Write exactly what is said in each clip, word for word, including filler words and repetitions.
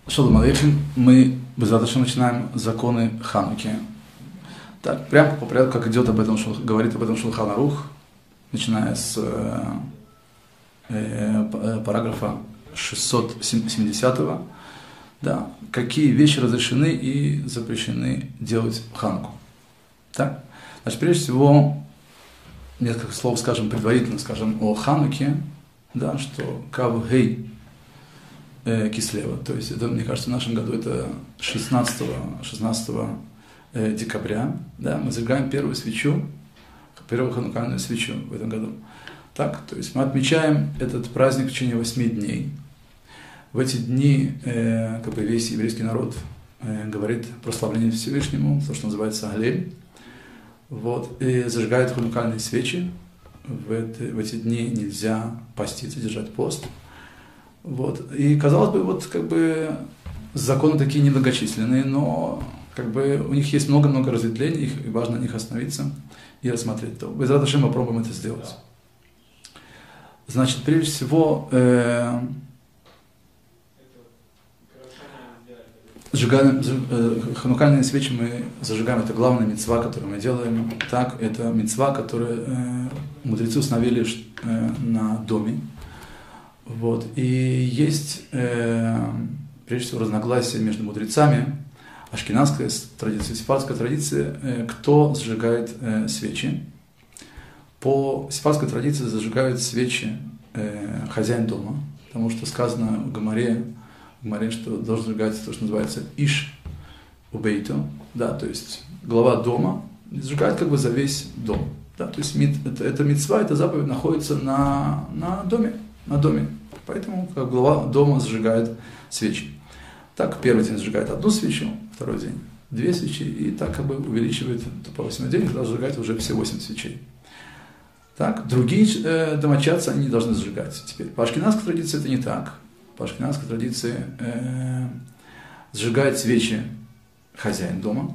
Шалом алейхим. Мы безвозвратно начинаем законы Хануки. Так, прямо по порядку, как идет об этом, говорит об этом Шулхан Арух, начиная с э, э, параграфа шестьсот семидесятого, да, какие вещи разрешены и запрещены делать в Хануку. Так, значит, прежде всего, несколько слов скажем предварительно, скажем о Хануке, да, что Кав Гей Кислева, то есть это, мне кажется, в нашем году это шестнадцатого декабря, да, мы зажигаем первую свечу, первую ханукальную свечу в этом году. Так, то есть мы отмечаем этот праздник в течение восьми дней. В эти дни э, как бы весь еврейский народ э, говорит прославление Всевышнему, то, что называется Галель, вот, и зажигает ханукальные свечи. В, это, в эти дни нельзя поститься, держать пост. Вот. И, казалось бы, вот как бы законы такие немногочисленные, но как бы у них есть много-много разветвлений, их, и важно на них остановиться и рассмотреть. То безрат Ашем мы попробуем это сделать. Значит, прежде всего, э, зажигаем, э, ханукальные свечи мы зажигаем, это главная мицва, которую мы делаем. Так, это мицва, которую э, мудрецы установили э, на доме. Вот. И есть, э, прежде всего, разногласия между мудрецами, ашкеназская традиция, сефардская традиция, э, кто зажигает э, свечи. По сефардской традиции зажигают свечи э, хозяин дома, потому что сказано в Гемаре, в Гемаре, что должен зажигать то, что называется иш убейто, да, то есть глава дома зажигает как бы за весь дом. Да, то есть мит, это, это мицва, эта заповедь находится на, на доме. на доме. Поэтому как глава дома зажигает свечи. Так, первый день зажигает одну свечу, второй день две свечи, и так как бы увеличивает по восьмой день, когда зажигает уже все восемь свечей. Так, другие э, домочадцы они не должны зажигать. Теперь, по ашкеназской традиции это не так. По ашкеназской традиции э, зажигает свечи хозяин дома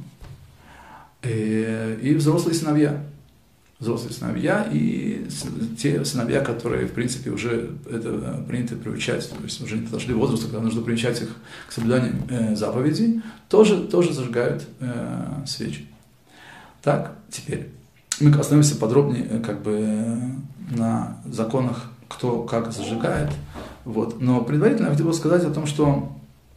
э, и взрослые сыновья. взрослые сыновья и те сыновья, которые, в принципе, уже это принято приучать, то есть уже не подошли к возрасту, когда нужно приучать их к соблюданию э, заповедей, тоже, тоже зажигают э, свечи. Так, теперь мы остановимся подробнее как бы на законах, кто как зажигает. Вот. Но предварительно я хотел бы сказать о том, что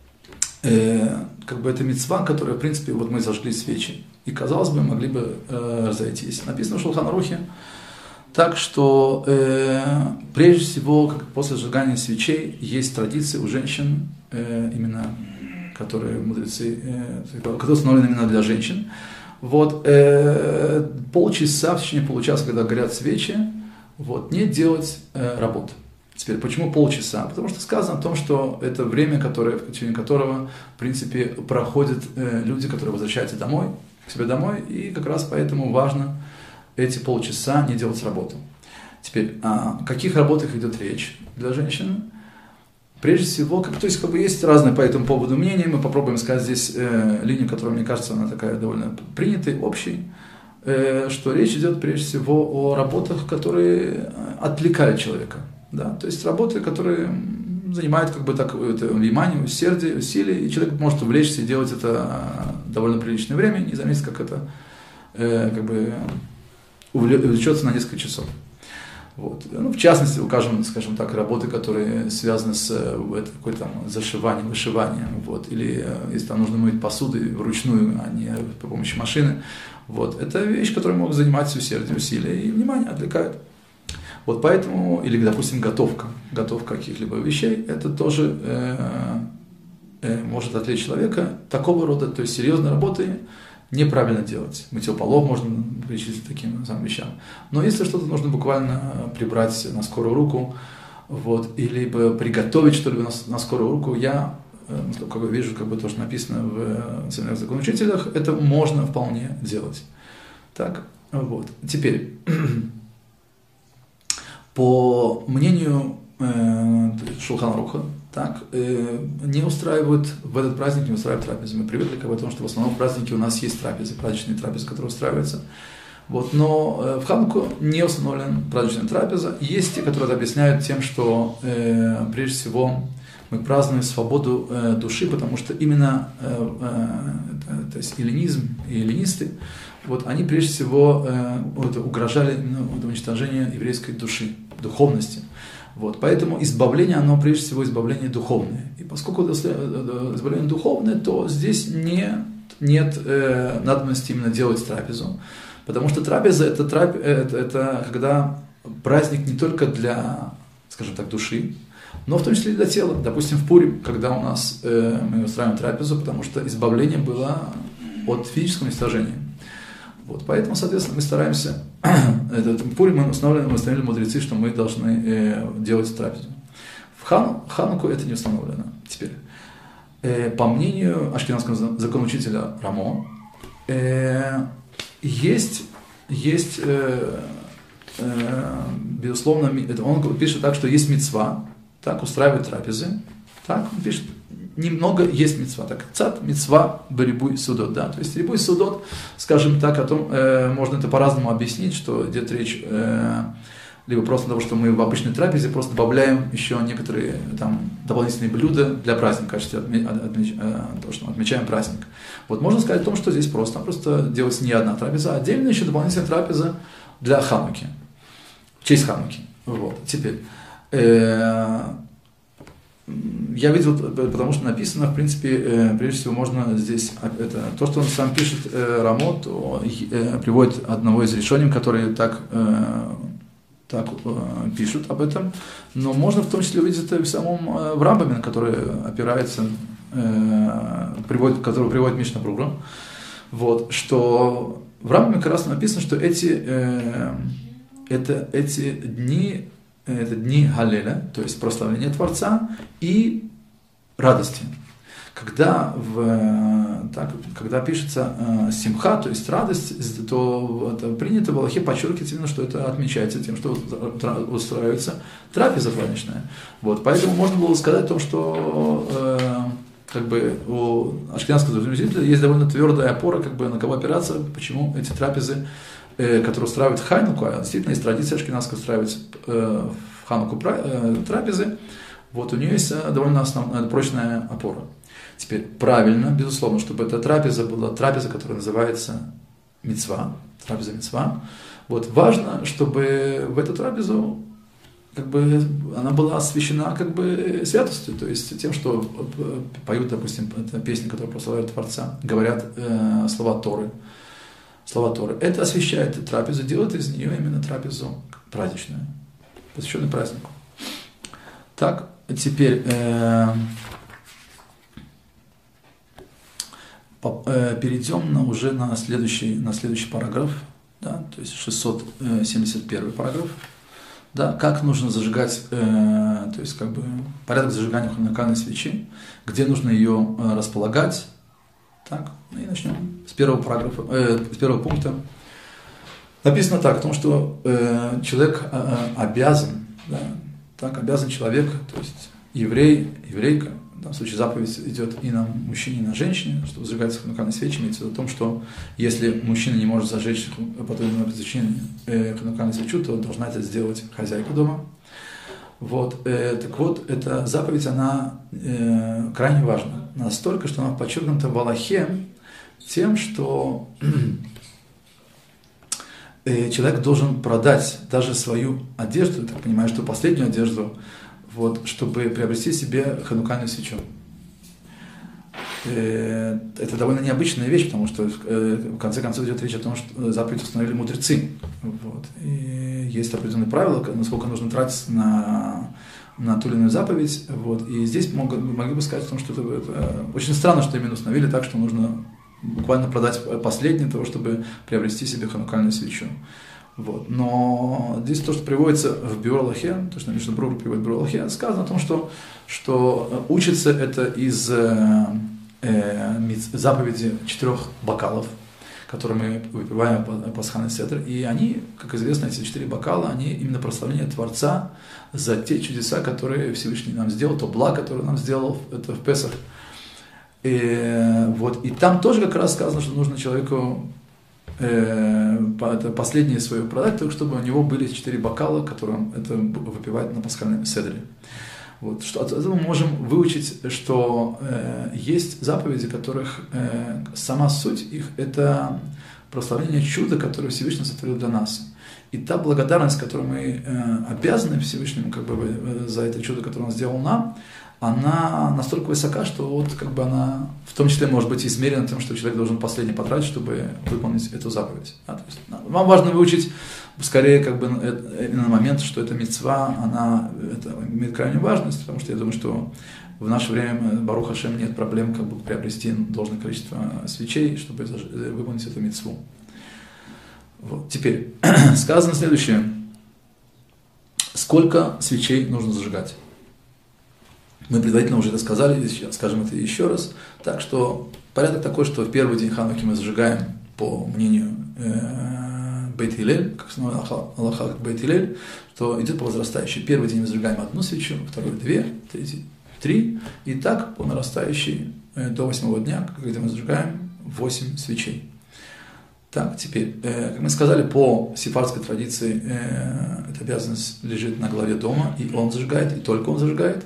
э, как бы это мицва, которая, в принципе, вот мы зажгли свечи. И, казалось бы, могли бы э, разойтись. Написано в Шулхан Арухе, так что э, прежде всего, как после сжигания свечей, есть традиции у женщин, э, именно, которые мудрецы, э, которые установлены именно для женщин. Вот, э, полчаса, в течение получаса, когда горят свечи, вот, не делать э, работу. Теперь, почему полчаса? Потому что сказано о том, что это время, которое, в течение которого, в принципе, проходят э, люди, которые возвращаются домой, к себе домой, и как раз поэтому важно эти полчаса не делать работу. Теперь, о каких работах идет речь для женщин? Прежде всего, как, то есть как бы есть разные по этому поводу мнения, мы попробуем сказать здесь э, линию, которая, мне кажется, она такая довольно принятая, общей, э, что речь идет прежде всего о работах, которые отвлекают человека. Да? То есть работы, которые занимают как бы так, это, внимание, усердие, усилие, и человек может увлечься и делать это довольно приличное время, не заметить, как это э, как бы увлечется на несколько часов. Вот. Ну, в частности, укажем, скажем так, работы, которые связаны с это, какой-то там зашиванием, вышиванием, вот, или если там нужно мыть посуду вручную, а не по помощи машины. Вот. Это вещь, которая может занимать усердие, усилия и внимание отвлекает. Вот поэтому, или, допустим, готовка, готовка каких-либо вещей, это тоже э, э, может отвлечь человека такого рода, то есть серьезные работы неправильно делать. Мытье полов можно причислить к таким самым вещам. Но если что-то нужно буквально прибрать на скорую руку, вот, или приготовить что-либо на, на скорую руку, я, насколько я вижу, как бы то, что написано в семинарных законоучителях, это можно вполне делать. Так, вот. Теперь, по мнению э, Шулхан Аруха, так, э, не устраивают в этот праздник, не устраивают трапезы. Мы привыкли к тому, что в основном в празднике у нас есть трапезы, праздничные трапезы, которые устраиваются. Вот, но э, в Хануку не установлена праздничная трапеза. Есть те, которые это объясняют тем, что э, прежде всего мы празднуем свободу э, души, потому что именно э, э, то есть эллинизм и эллинисты, вот, они прежде всего э, вот, угрожали именно вот, уничтожению еврейской души, духовности. Вот, поэтому избавление, оно прежде всего избавление духовное. И поскольку избавление духовное, то здесь не, нет э, надобности именно делать трапезу. Потому что трапеза это, трап, это, это когда праздник не только для, скажем так, души, но в том числе и для тела. Допустим, в Пурим, когда у нас э, мы устраиваем трапезу, потому что избавление было от физического уничтожения. Вот, поэтому, соответственно, мы стараемся, этот Пурим мы установили, мы установили мудрецы, что мы должны э, делать трапезу. В Хану, Хануку это не установлено. Теперь, э, по мнению ашкеназского законоучителя Рамо, э, есть, есть э, э, безусловно, это он пишет так, что есть мицва, так, устраивает трапезы, так, он пишет, немного есть мицва, так, цат мицва берибуй судот, да, то есть рибуй судот, скажем так, о том, э, можно это по-разному объяснить, что идет речь э, либо просто того, что мы в обычной трапезе просто добавляем еще некоторые там дополнительные блюда для праздника, в качестве отме, отмеч, э, того, что мы отмечаем праздник. Вот можно сказать о том, что здесь просто, просто делается не одна трапеза, а отдельно еще дополнительная трапеза для Хануки, в честь Хануки. Вот, теперь, э, я видел, потому что написано, в принципе, прежде всего можно здесь, это, то, что он сам пишет, Рамо, то приводит одного из решений, которые так, так пишут об этом, но можно в том числе увидеть это в самом в Рамбаме, который опирается, приводит, который приводит Мишна Брура, вот, что в Рамбаме как раз написано, что эти, это, эти дни, это дни Галеля, то есть прославления Творца и радости. Когда, в, так, когда пишется э, симха, то есть радость, то это принято в Аллахе подчеркивать именно, что это отмечается тем, что устраивается трапеза праздничная. Вот, поэтому можно было сказать о том, что э, как бы у ашкеназского заместителя есть довольно твердая опора, как бы на кого опираться, почему эти трапезы, которые устраивают Хануку, а действительно есть традиция ашкеназская устраивать э, в Хануку э, трапезы, вот у нее есть довольно основная, прочная опора. Теперь правильно, безусловно, чтобы эта трапеза была трапеза, которая называется мицва, трапеза мицва. Вот важно, чтобы в эту трапезу как бы она была освящена как бы святостью, то есть тем, что поют, допустим, песни, которые прославляют Творца, говорят э, слова Торы. Слова Торы. Это освещает трапезу, делает из нее именно трапезу праздничную, посвященную празднику. Так, теперь э, по, э, перейдем на, уже на следующий, на следующий параграф, да, то есть шестьсот семьдесят первый параграф. Да, как нужно зажигать, э, то есть как бы порядок зажигания ханукальной свечи, где нужно ее э, располагать. Так, ну и начнем с первого параграфа, э, с первого пункта. Написано так, о том, что э, человек э, обязан, да, так, обязан человек, то есть еврей, еврейка, в данном случае заповедь идет и на мужчине, и на женщине, чтобы зажигать ханукальные свечи, имеется в виду о том, что если мужчина не может зажечь по той или иной причине э, ханукальную свечу, то должна это сделать хозяйка дома. Вот, э, так вот, эта заповедь, она э, крайне важна. Настолько, что она подчеркнута в Аллахе тем, что э, человек должен продать даже свою одежду, я так понимаю, что последнюю одежду, вот, чтобы приобрести себе ханукальную свечу. Э, это довольно необычная вещь, потому что э, в конце концов идет речь о том, что заповедь установили мудрецы. Вот, и есть определенные правила, насколько нужно тратить на, на ту или иную заповедь. Вот, и здесь могли, могли бы сказать о том, что это, это очень странно, что именно установили так, что нужно буквально продать последнее для того, чтобы приобрести себе ханукальную свечу. Вот. Но здесь то, что приводится в Биур Аллахе, то, что Мишна Брура приводит в Биур Аллахе, сказано о том, что, что учится это из э, э, заповеди четырех бокалов, которые мы выпиваем по Пасхан и Седр, и они, как известно, эти четыре бокала, они именно прославление Творца за те чудеса, которые Всевышний нам сделал, то благо, которое нам сделал, это в Песах. И, вот, и там тоже как раз сказано, что нужно человеку э, это последнее свое продать, только чтобы у него были четыре бокала, которые он это выпивает на пасхальном седре. Вот, что от этого мы можем выучить, что э, есть заповеди, которых э, сама суть их – это прославление чуда, которое Всевышний сотворил для нас. И та благодарность, которую мы э, обязаны Всевышнему как бы, э, за это чудо, которое Он сделал нам, она настолько высока, что вот как бы она в том числе может быть измерена тем, что человек должен последний потратить, чтобы выполнить эту заповедь. Да, то есть, вам важно выучить скорее как бы именно момент, что эта мицва, она это имеет крайнюю важность, потому что я думаю, что в наше время, Барух Ашем, нет проблем как бы приобрести должное количество свечей, чтобы выполнить эту мицву. Вот. Теперь сказано следующее. Сколько свечей нужно зажигать? Мы предварительно уже это сказали, скажем это еще раз. Так что порядок такой, что в первый день Хануки мы зажигаем, по мнению э, Бейт Хиллель, как снова Аллаха Бейт Хиллель, что идет по возрастающей. Первый день мы зажигаем одну свечу, второй две, третий три, и так по нарастающей э, до восьмого дня, когда мы зажигаем восемь свечей. Так, теперь, э, как мы сказали, по сефардской традиции э, эта обязанность лежит на главе дома, и он зажигает, и только он зажигает.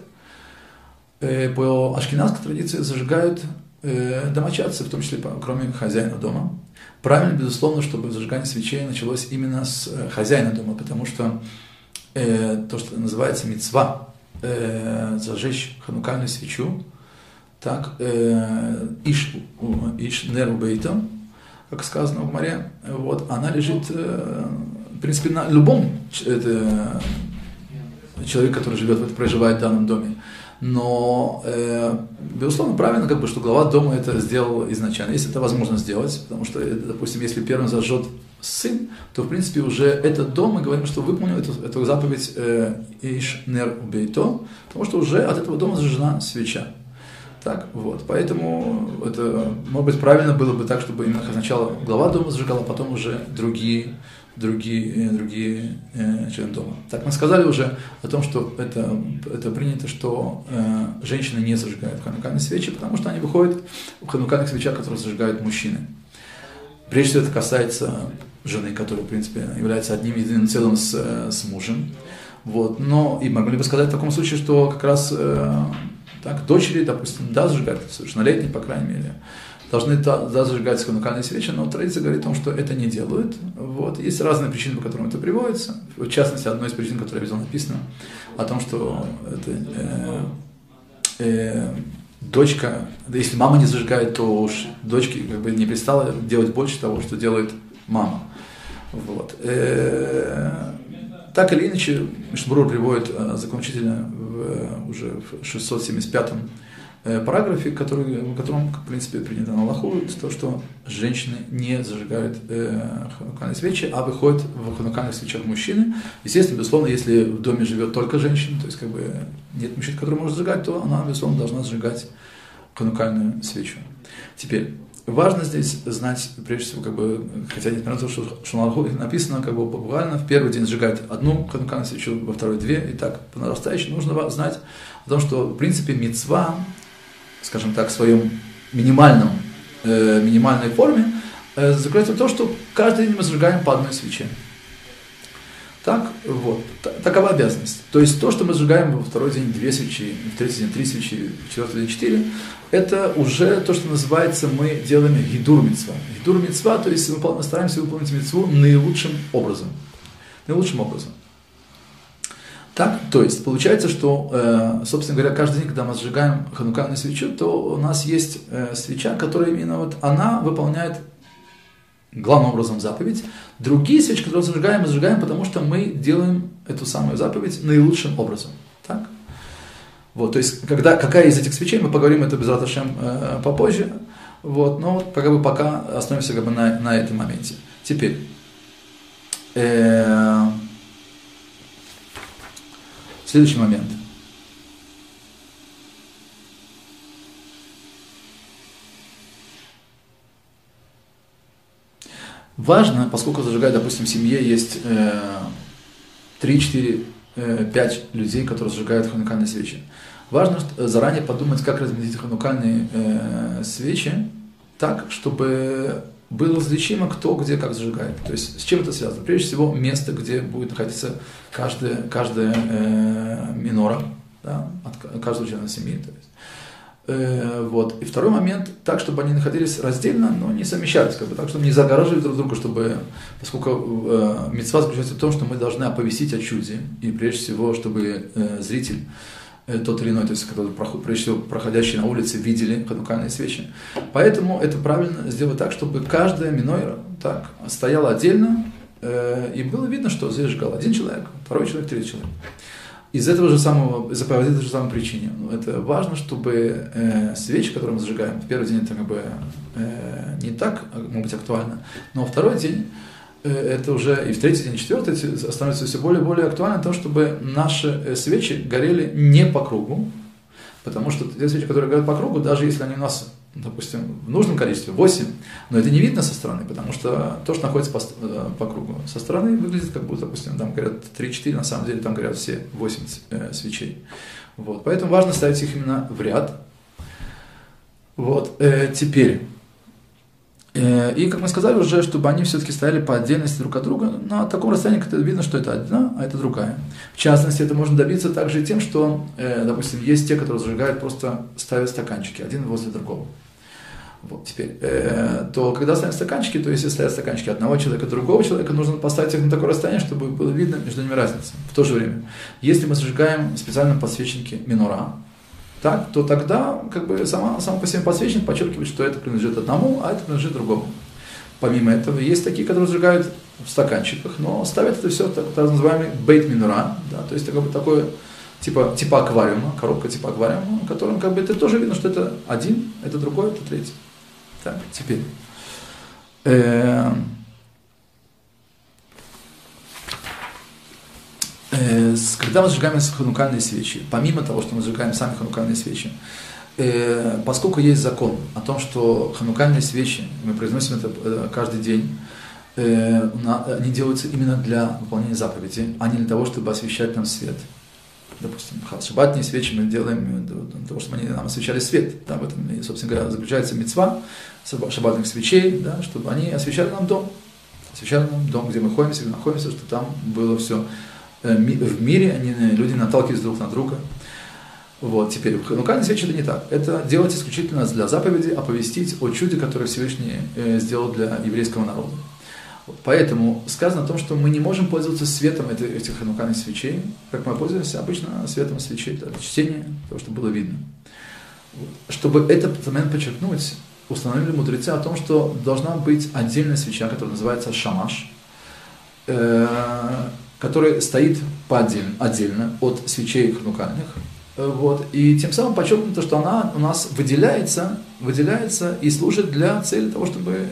По ашкеназской традиции зажигают э, домочадцы, в том числе кроме хозяина дома. Правильно, безусловно, чтобы зажигание свечей началось именно с э, хозяина дома, потому что э, то, что называется мицва, э, зажечь ханукальную свечу, так, э, иш, иш неру бейтом, как сказано в Гмаре, вот, она лежит, э, в принципе, на любом это, человеке, который живет, проживает в данном доме. Но, э, безусловно, правильно, как бы, что глава дома это сделал изначально, если это возможно сделать, потому что, допустим, если первым зажжет сын, то, в принципе, уже этот дом, мы говорим, что выполнил эту, эту заповедь «Иш нер бейто», потому что уже от этого дома зажжена свеча. Так, вот, поэтому это, может быть, правильно было бы так, чтобы именно сначала глава дома зажигала, а потом уже другие другие, другие э, члены дома. Так, мы сказали уже о том, что это, это принято, что э, женщины не зажигают ханукальные свечи, потому что они выходят в ханукальных свечах, которые зажигают мужчины. Прежде всего, это касается жены, которая, в принципе, является одним единым целым с, с мужем. Вот. Но и могли бы сказать в таком случае, что как раз э, так, дочери, допустим, да, зажигают, совершеннолетние, по крайней мере, должны да, зажигать ханукальные свечи, но традиция говорит о том, что это не делают. Вот. Есть разные причины, по которым это приводится. В частности, одной из причин, которая везде написано, о том, что это, э, э, дочка, да, если мама не зажигает, то уж дочке как бы не пристало делать больше того, что делает мама. Вот. Э, так или иначе, Мишна приводит э, закончительно в, уже в шестьсот семьдесят пятом параграфе, который, в котором, в принципе, принято на Аллаху, то, что женщины не зажигают э, ханукальные свечи, а выходят в ханукальных свечах мужчины. Естественно, безусловно, если в доме живет только женщина, то есть как бы нет мужчин, который может зажигать, то она, безусловно, должна зажигать ханукальную свечу. Теперь, важно здесь знать, прежде всего, как бы, хотя несмотря на то, что в Аллаху написано, как бы буквально, в первый день сжигает одну ханукальную свечу, во второй две, и так по нарастающей, нужно знать о том, что, в принципе, мицва, скажем так, в своем минимальном, э, минимальной форме, э, заключается в том, что каждый день мы зажигаем по одной свече. Так, вот, такова обязанность. То есть то, что мы зажигаем во второй день две свечи, в третий день три свечи, в четвертый день четыре, это уже то, что называется, мы делаем гидур мицва. Гидур мицва, то есть мы стараемся выполнить мицву наилучшим образом. Наилучшим образом. Так, то есть, получается, что, э, собственно говоря, каждый день, когда мы зажигаем ханукальную свечу, то у нас есть э, свеча, которая именно вот, она выполняет главным образом заповедь. Другие свечи, которые мы зажигаем, мы зажигаем, потому что мы делаем эту самую заповедь наилучшим образом. Так? Вот, то есть, когда, какая из этих свечей, мы поговорим это без раташем э, попозже, вот, но вот, как бы пока остановимся как бы, на, на этом моменте. Теперь, э, следующий момент. Важно, поскольку зажигать, допустим, в семье есть э, три, четыре, пять людей, которые зажигают ханукальные свечи. Важно заранее подумать, как разместить ханукальные э, свечи так, чтобы было различимо, кто где как зажигает. То есть с чем это связано? Прежде всего, место, где будет находиться каждая, каждая э, минора. да, от каждого члена семьи. То есть. Э, вот. И второй момент, так, чтобы они находились раздельно, но не совмещались, как бы, так, чтобы не загораживали друг друга, чтобы, поскольку э, мицва заключается в том, что мы должны оповестить о чуде, и прежде всего, чтобы э, зритель, э, тот или иной, то есть, который, прежде всего, проходящий на улице, видели ханукальные свечи. Поэтому это правильно сделать так, чтобы каждая минойра так, стояла отдельно, э, и было видно, что здесь сжигал один человек, второй человек, третий человек. Из этого же самого, из-за по этой же самой причине. Это важно, чтобы э, свечи, которые мы зажигаем, в первый день это как бы э, не так, может быть, актуально, но второй день э, это уже, и в третий день, и в четвертый становится все более и более актуально то, чтобы наши свечи горели не по кругу, потому что те свечи, которые горят по кругу, даже если они у нас, допустим, в нужном количестве, восемь, но это не видно со стороны, потому что то, что находится по, по кругу, со стороны выглядит как будто, допустим, там горят три-четыре, на самом деле там горят все восемь э, свечей. Вот. Поэтому важно ставить их именно в ряд. Вот. Э, теперь, э, и как мы сказали уже, чтобы они все-таки стояли по отдельности друг от друга, на таком расстоянии, когда видно, что это одна, а это другая. В частности, это можно добиться также тем, что, э, допустим, есть те, которые зажигают, просто ставят стаканчики, один возле другого. Вот, теперь, э, то когда ставят стаканчики, то если стоят стаканчики одного человека, другого человека, нужно поставить их на такое расстояние, чтобы было видно между ними разница. В то же время, если мы зажигаем специально подсвечники минора, так, то тогда как бы сама, сам по себе подсвечник подчеркивает, что это принадлежит одному, а это принадлежит другому. Помимо этого, есть такие, которые зажигают в стаканчиках, но ставят это все так, так называемый бейт минора, да, то есть как бы такое типа, типа аквариума, коробка типа аквариума, в котором как бы это тоже видно, что это один, это другой, это третий. Так, теперь. Э, э, когда мы зажигаем ханукальные свечи, помимо того, что мы зажигаем сами ханукальные свечи, э, поскольку есть закон о том, что ханукальные свечи, мы произносим это э, каждый день, э, на, они делаются именно для выполнения заповеди, а не для того, чтобы освещать нам свет. Допустим, шаббатные свечи мы делаем для того, чтобы они нам освещали свет. Да, в этом, собственно говоря, заключается мицва шаббатных свечей, да, чтобы они освещали нам дом. Освещали нам дом, где мы находимся, где находимся, чтобы там было все в мире, они, люди наталкиваются друг на друга. Вот, теперь, ханукальные свечи это не так. Это делать исключительно для заповеди, оповестить о чуде, которое Всевышний сделал для еврейского народа. Поэтому сказано о том, что мы не можем пользоваться светом этих ханукальных свечей, как мы пользуемся обычно светом свечей для чтения, для того, чтобы было видно. Чтобы этот момент подчеркнуть, установили мудрецы о том, что должна быть отдельная свеча, которая называется шамаш, которая стоит отдельно, отдельно от свечей ханукальных. Вот. И тем самым подчеркнуто, что она у нас выделяется, выделяется и служит для цели того, чтобы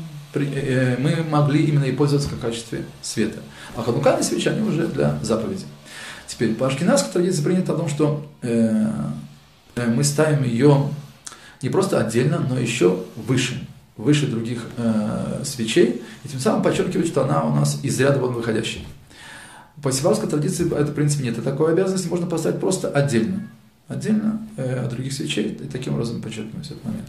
мы могли именно и пользоваться как в качестве света. А ханукальные свечи, они уже для заповеди. Теперь, по ашкеназской традиции принято о том, что э, мы ставим ее не просто отдельно, но еще выше, выше других э, свечей, и тем самым подчеркивает, что она у нас из ряда вон выходящая. По сефардской традиции это, в принципе, нет. И такой обязанности можно поставить просто отдельно. Отдельно э, от других свечей, и таким образом подчеркивать этот момент.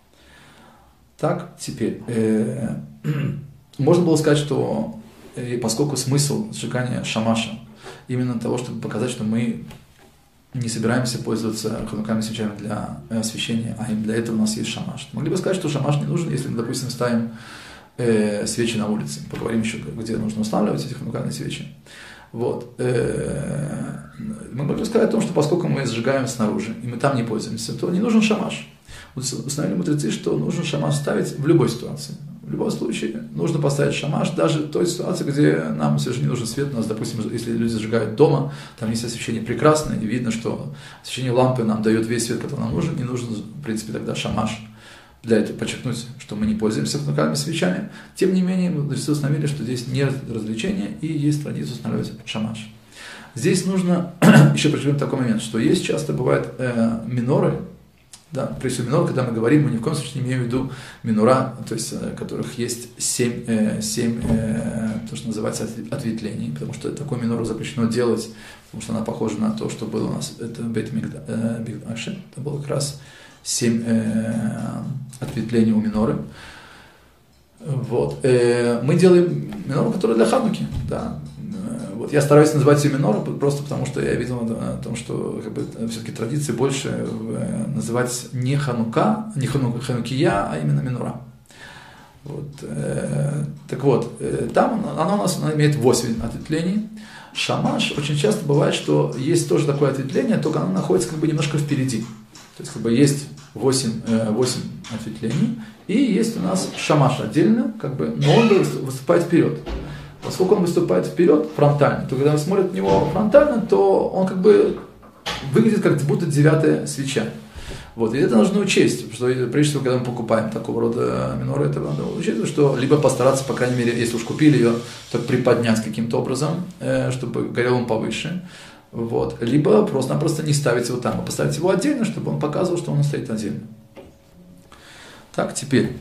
Так, теперь, э, можно было сказать, что э, поскольку смысл сжигания шамаша именно того, чтобы показать, что мы не собираемся пользоваться ханукальными свечами для освещения, а именно для этого у нас есть шамаш. Могли бы сказать, что шамаш не нужен, если мы, допустим, ставим э, свечи на улице. Поговорим еще, где нужно устанавливать эти ханукальные свечи. Вот. Э, мы могли бы сказать о том, что поскольку мы сжигаем снаружи, и мы там не пользуемся, то не нужен шамаш. Установили мудрецы, что нужно шамаш ставить в любой ситуации. В любом случае нужно поставить шамаш даже в той ситуации, где нам совершенно не нужен свет. У нас, допустим, если люди зажигают дома, там есть освещение прекрасное, и видно, что освещение лампы нам дает весь свет, который нам нужен, и нужен, в принципе, тогда шамаш. Для этого подчеркнуть, что мы не пользуемся ханукальными свечами. Тем не менее, мудрецы установили, что здесь нет развлечения, и есть традиция устанавливать шамаш. Здесь нужно еще подчеркнуть такой момент, что есть часто бывают э, миноры. Да, прежде всего минор, когда мы говорим, мы ни в коем случае не имеем в виду минора, то есть, у которых есть семь, э, семь э, то, что называется ответвлений, потому что такую минору запрещено делать, потому что она похожа на то, что было у нас, это Бейт Микдаш, это было как раз семь э, ответвлений у миноры. Вот. Э, мы делаем минору, которая для Хануки, да. Вот. Я стараюсь называть ее минора, просто потому что я видел о том, что как бы, все-таки традиции больше называть не ханука, не ханукия, а именно минора. Вот. Так вот, там она у нас она имеет восемь ответвлений. Шамаш очень часто бывает, что есть тоже такое ответвление, только оно находится как бы немножко впереди. То есть как бы есть восемь, восемь ответвлений, и есть у нас шамаш отдельно, как бы, но он выступает вперед. Поскольку он выступает вперед фронтально, то когда он смотрит на него фронтально, то он как бы выглядит как будто девятая свеча. Вот, и это нужно учесть, что прежде всего, когда мы покупаем такого рода миноры, это надо учесть, что либо постараться, по крайней мере, если уж купили ее, то приподнять каким-то образом, чтобы горел он повыше, вот, либо просто-напросто не ставить его там, а поставить его отдельно, чтобы он показывал, что он стоит отдельно. Так, теперь,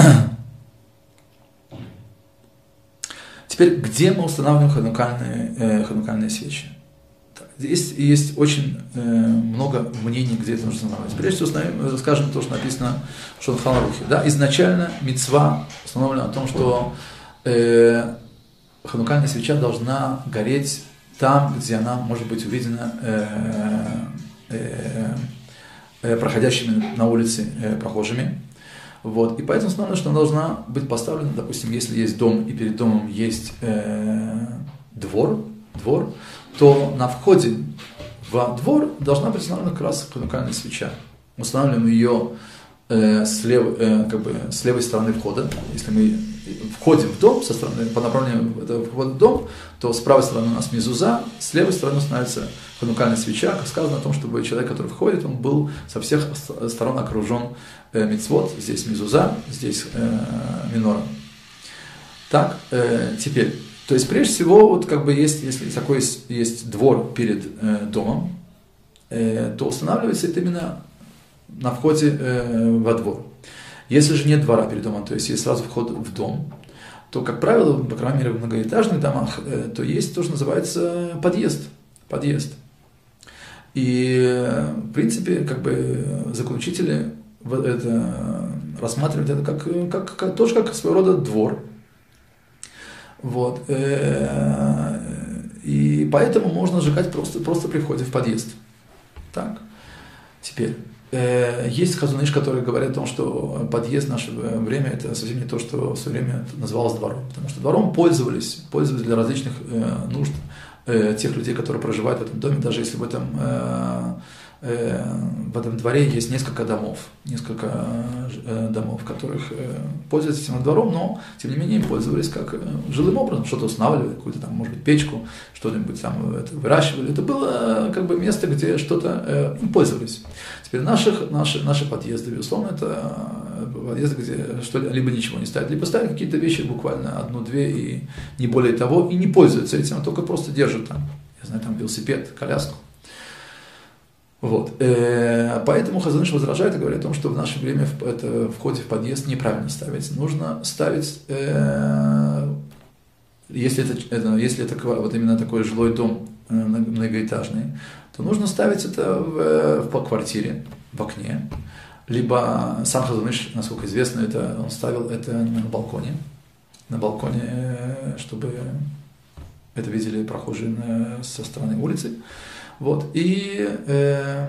теперь где мы устанавливаем ханукальные, э, ханукальные свечи? Здесь есть очень э, много мнений, где это нужно устанавливать. Прежде всего, скажем то, что написано в Шулхан Арухе. Да? Изначально мицва установлена о том, что э, ханукальная свеча должна гореть там, где она может быть увидена э, э, э, проходящими на улице э, прохожими. Вот. И поэтому установлено, что она должна быть поставлена, допустим, если есть дом, и перед домом есть э, двор, двор, то на входе в двор должна быть установлена как раз ханукальная свеча. Мы устанавливаем ее э, с, лев, э, как бы, с левой стороны входа. Если мы входим в дом со стороны, по направлению входа в дом, то с правой стороны у нас мезуза, с левой стороны устанавливается ханукальная свеча, как сказано о том, чтобы человек, который входит, он был со всех сторон окружен э, мицвот. Здесь мезуза, здесь э, минора. Так, э, теперь. То есть, прежде всего, вот как бы есть, если такой есть, есть двор перед э, домом, э, то устанавливается это именно на входе э, во двор. Если же нет двора перед домом, то есть есть сразу вход в дом, то, как правило, по крайней мере, в многоэтажных домах, э, то есть то, что называется подъезд. Подъезд. И, э, в принципе, как бы законучители это рассматривают это как, как, как, тоже как своего рода двор. Вот. И поэтому можно сжигать просто, просто при входе в подъезд. Так. Теперь. Есть Хазон Иш, которые говорят о том, что подъезд в наше время это совсем не то, что в свое время называлось двором. Потому что двором пользовались, пользовались для различных нужд тех людей, которые проживают в этом доме, даже если в этом, в этом дворе есть несколько домов, несколько домов, в которых пользуются этим двором, но, тем не менее, им пользовались как жилым образом, что-то устанавливали, какую-то там, может быть, печку, что-нибудь там это выращивали. Это было как бы место, где что-то им пользовались. Теперь наших, наши, наши подъезды, безусловно, это подъезды, где что-либо ничего не ставят, либо ставят какие-то вещи, буквально одну-две, и не более того, и не пользуются этим, а только просто держат там, я знаю, там велосипед, коляску. Вот. Поэтому Хазон Иш возражает и говорит о том, что в наше время это входе в подъезд неправильно ставить. Нужно ставить, если это, это, если это вот именно такой жилой дом многоэтажный, то нужно ставить это в, в квартире, в окне. Либо сам Хазон Иш, насколько известно, это, он ставил это на балконе. На балконе, чтобы это видели прохожие со стороны улицы. Вот, и, э,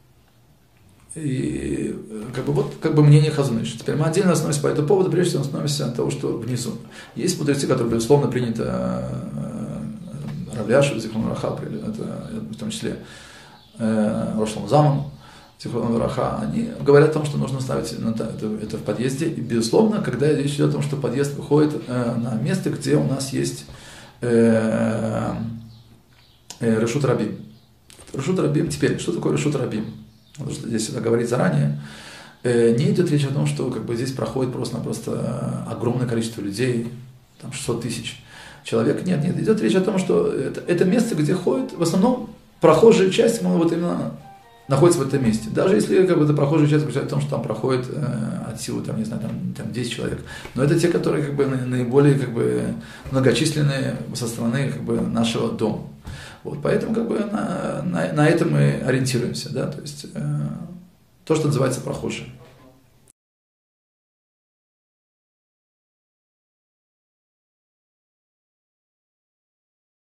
и как бы, вот как бы мнение Хазон Иша. Теперь мы отдельно остановимся по этому поводу, прежде всего остановимся от того, что внизу. Есть мудрецы, которые, безусловно, принято э, Рав Эляшев, Зихрон Раха, это, в том числе э, Рош шломо Залман, Зихрон Раха, они говорят о том, что нужно ставить это, это в подъезде. И, безусловно, когда речь идет о том, что подъезд выходит э, на место, где у нас есть э, э, Решут Рабим. Решут Рабим, теперь, что такое Решут Рабим? Здесь это говорить заранее. Не идет речь о том, что как бы, здесь проходит просто-напросто огромное количество людей, там шестьсот тысяч человек. Нет, нет, идет речь о том, что это, это место, где ходят, в основном прохожая часть, ну, вот именно находится в этом месте. Даже если как бы, эта прохожая часть говорит о том, что там проходит э, от силы, там, не знаю, там, там десять человек. Но это те, которые как бы, наиболее как бы, многочисленные со стороны как бы, нашего дома. Вот, поэтому как бы на, на, на этом мы ориентируемся, да, то есть э, то, что называется прохожие.